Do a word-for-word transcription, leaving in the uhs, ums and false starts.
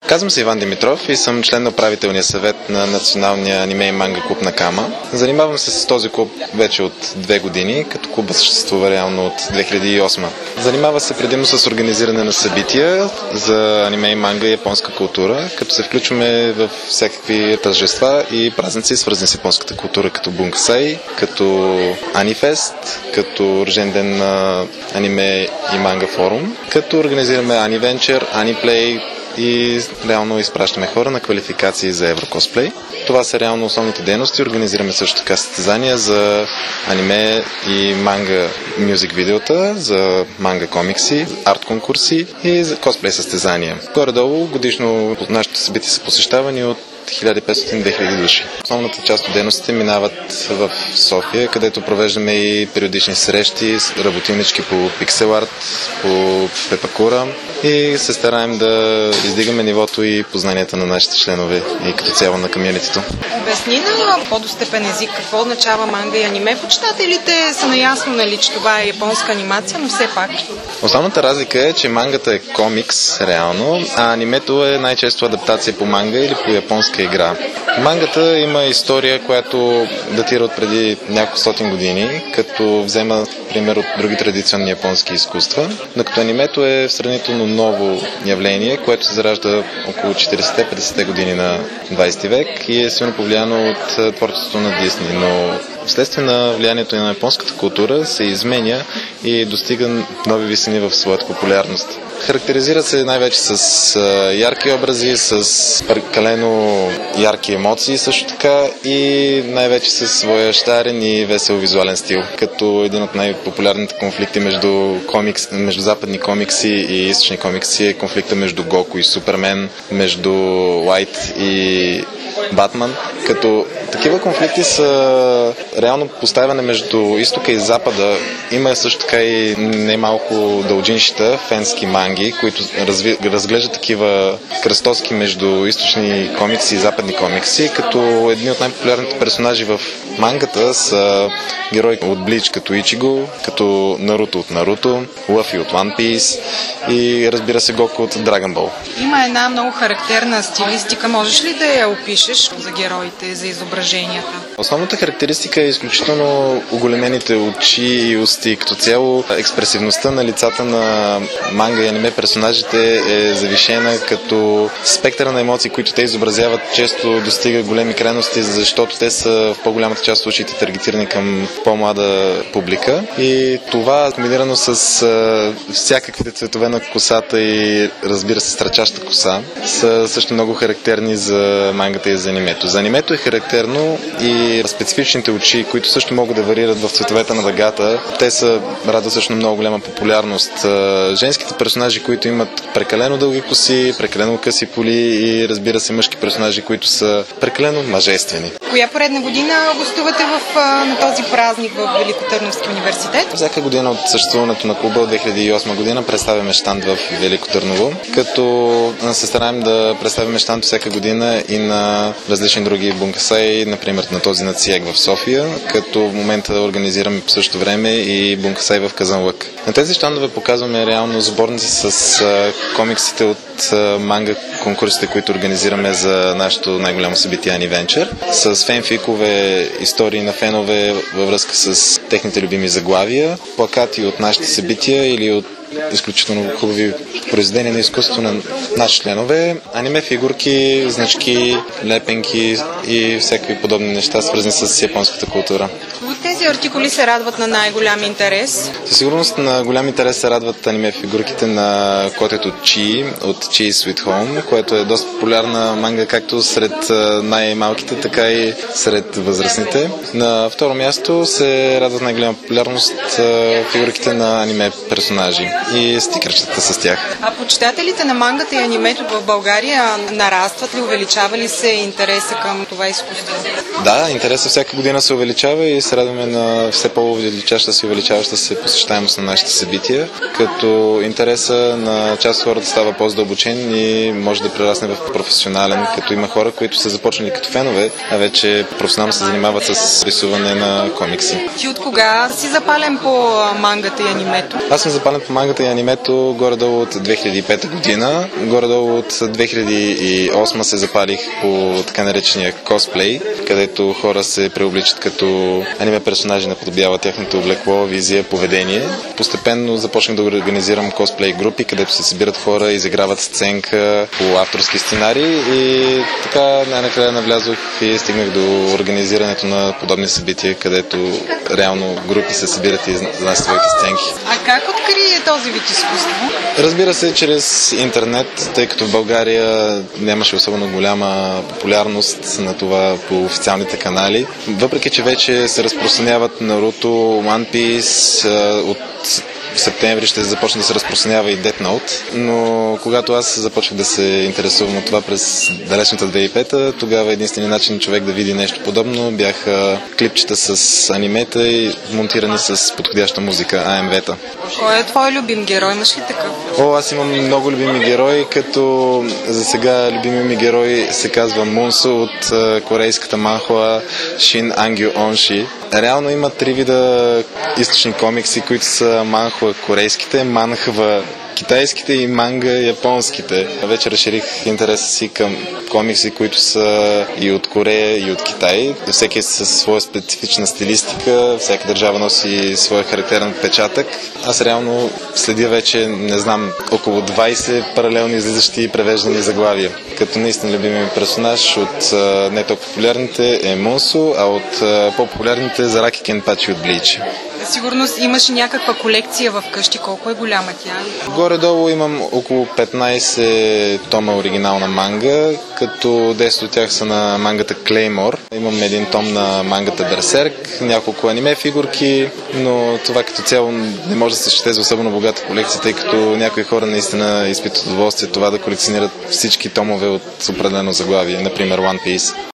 Казвам се Иван Димитров и съм член на управителния съвет на Националния аниме и манга клуб на Кама. Занимавам се с този клуб вече от две години, като клубът съществува реално от две хиляди и осма. Занимава се предимно с организиране на събития за аниме и манга и японска култура, като се включваме в всякакви тържества и празници, свързани с японската култура, като Бункасай, като Анифест, като рожден ден на аниме и манга форум, като организираме Анивенчър, Аниплей, и реално изпращаме хора на квалификации за Еврокосплей. Това са реално основните дейности. Организираме също така състезания за аниме и манга мюзик видеота, за манга комикси, арт конкурси и за косплей състезания. Горе-долу годишно нашите събития са посещавани от хиляда и петстотин до две хиляди души. Основната част от дейностите минават в София, където провеждаме и периодични срещи, работилнички по пиксел арт, по пепакура и се стараем да издигаме нивото и познанията на нашите членове и като цяло на комюнитито. Обясни на по-достъпен език какво означава манга и аниме. Почитателите са наясно, нали, че това е японска анимация, но все пак. Основната разлика е, че мангата е комикс реално, а анимето е най-често адаптация по манга или по японска игра. Мангата има история, която датира от преди няколко стотин години, като взема пример от други традиционни японски изкуства, докато анимето е сравнително ново явление, което се заражда около четиридесетте-петдесетте години на двадесети век и е силно повлияно от творчеството на Дисни, но вследствие на влиянието на японската култура се изменя и достига нови висини в своята популярност. Характеризира се най-вече с а, ярки образи, с прекалено ярки емоции също така и най-вече с своя щарен и весел визуален стил. Като един от най-популярните конфликти между, комикс, между западни комикси и източни комикси е конфликта между Гоку и Супермен, между Лайт и Батман, като такива конфликти са реално поставяне между изтока и запада. Има също така и немалко дължинща, фенски манги, които разви... разглеждат такива кръстоски между източни комикси и западни комикси, като едни от най-популярните персонажи в мангата са герои от Блич като Ичиго, като Наруто от Наруто, Лъфи от One Piece и разбира се Гоку от Dragon Ball. Има една много характерна стилистика. Можеш ли да я опишеш за героите, за изображенията? Основната характеристика е изключително оголемените очи и усти. Като цяло експресивността на лицата на манга и аниме персонажите е завишена, като спектъра на емоции, които те изобразяват, често достига големи крайности, защото те са в по-голямата част от случаите таргетирани към по-млада публика. И това, комбинирано с а, всякаквите цветове на косата и разбира се страчаща коса, са също много характерни за мангата и за анимето. За анимето е характерно и специфичните очи, които също могат да варират в цветовете на дъгата. Те са радват също много голяма популярност. Женските персонажи, които имат прекалено дълги коси, прекалено къси поли и разбира се мъжки персонажи, които са прекалено мъжествени. Коя поредна година гостувате в, на този празник в Великотърновски университет? Всяка година от съществуването на клуба от две хиляди и осма година представяме щанд в Велико Търново, като се стараем да представяме щанд всяка година и на различни други бункасаи, например на този на Циек в София, като в момента организираме по същото време и бункасай в Казанлък. На тези щандове показваме реално сборници с а, комиксите от а, манга конкурсите, които организираме за нашето най-голямо събитие Анивенчър, с фенфикове, истории на фенове във връзка с техните любими заглавия, плакати от нашите събития или от изключително хубави произведения на изкуството на наши членове, аниме фигурки, значки, лепенки и всякакви подобни неща, свързани с японската култура. Тези артикули се радват на най-голям интерес? Със сигурност на голям интерес се радват аниме фигурките на котето Чи от Chi Sweet Home, което е доста популярна манга както сред най-малките, така и сред възрастните. На второ място се радват най-голяма популярност фигурките на аниме персонажи и стикерчета с тях. А почитателите на мангата и анимето в България нарастват ли, увеличава ли се интереса към това изкуство? Да, интересът всяка година се увеличава и се радваме на все по-увеличаваща се и увеличаваща се посещаемост на нашите събития, като интереса на част от хората става по-задълбочен и може да прерасне в професионален, като има хора, които са започнали като фенове, а вече професионално се занимават с рисуване на комикси. Ти от кога си запален по мангата и анимето? Аз съм запален по мангата мангата и анимето горе-долу от две хиляди и пета година. Горе-долу от две хиляди и осма се запалих по така наречения косплей, където хора се преобличат като аниме персонажи, наподобяват тяхното облекло, визия, поведение. Постепенно започнах да организирам косплей групи, където се събират хора, изиграват сценка по авторски сценарии и така най-накрая навлязох и стигнах до организирането на подобни събития, където реално групи се събират и изнасят своите сценки. А как откри този вид изкуство? Разбира се, чрез интернет, тъй като в България нямаше особено голяма популярност на това по официалните канали. Въпреки че вече се разпространяват Наруто, One Piece, от в септември ще започне да се разпространява и Death Note, но когато аз започнах да се интересувам от това през далечната две хиляди и пета, тогава единственият начин човек да види нещо подобно бяха клипчета с анимета и монтирани с подходяща музика, а ем ви-та. Кой е твой любим герой? Имаш ли такъв? О, аз имам много любими герои, като за сега любимият ми герой се казва Мунсо от корейската манхва Шин Ангю Онши. Реално има три вида източни комикси, които са манхва корейските, манхва китайските и манга японските. Вече разширих интереса си към комикси, които са и от Корея, и от Китай. Всеки е със своя специфична стилистика, всяка държава носи своя характерен отпечатък. Аз реално следя вече, не знам, около двайсет паралелни излизащи и превеждани заглавия. Като наистина любимия ми персонаж от не толкова популярните е Мунсо, а от по-популярните Зараки Кенпачи от Блич. Сигурно имаш някаква колекция в къщи. Колко е голяма тя? Горе-долу имам около петнайсет тома оригинална манга, като десет от тях са на мангата Claymore. Имам един том на мангата Берсерк, няколко аниме фигурки, но това като цяло не може да се счете за особено богата колекция, тъй като някои хора наистина изпитват удоволствие това да колекционират всички томове от определено заглавие, например One Piece.